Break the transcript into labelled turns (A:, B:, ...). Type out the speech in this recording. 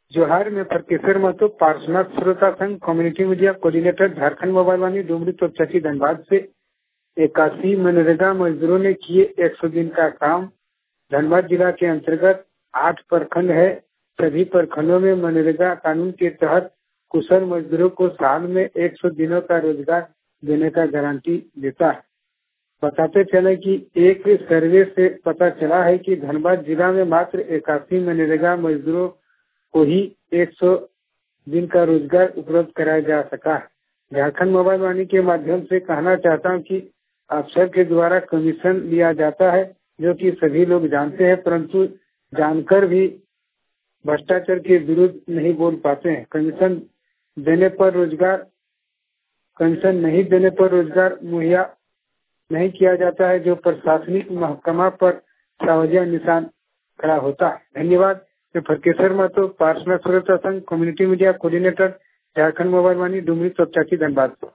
A: जोहार में फरकेसर महतो पार्श्वनाथ श्रोता संघ community media coordinator Jharkhand mobile Vani Dumri Topchanchi Dhanbad से 81 मनरेगा मजदूरों ने किए 100 दिन का काम। धनबाद जिला के अंतर्गत 8 प्रखंड है। सभी प्रखंडों में मनरेगा कानून के तहत कुशल मजदूरों को साल में 100 दिनों का रोजगार देने का गारंटी देता है। बताते चले कि एक सर्वे से पता चला है कि धनबाद जिला में मात्र 81 मनरेगा मजदूरों को ही 100 दिन का रोजगार उपलब्ध कराया जा सका है। झारखंड मोबाइल वाणी के माध्यम से कहना चाहता हूं कि अफसर के द्वारा कमीशन लिया जाता है, जो कि सभी लोग जानते हैं, परंतु जानकर भी भ्रष्टाचार के विरुद्ध नहीं बोल पाते हैं। कमीशन नहीं देने पर रोजगार मुहैया नहीं किया जाता है, जो प्रशासनिक महकमा पर सवालिया निशान खड़ा होता है। धन्यवाद। मैं फरकेसर महतो पार्श्वनाथ श्रोता संघ community media coordinator Jharkhand mobile Vani Dumri Topchanchi Dhanbad.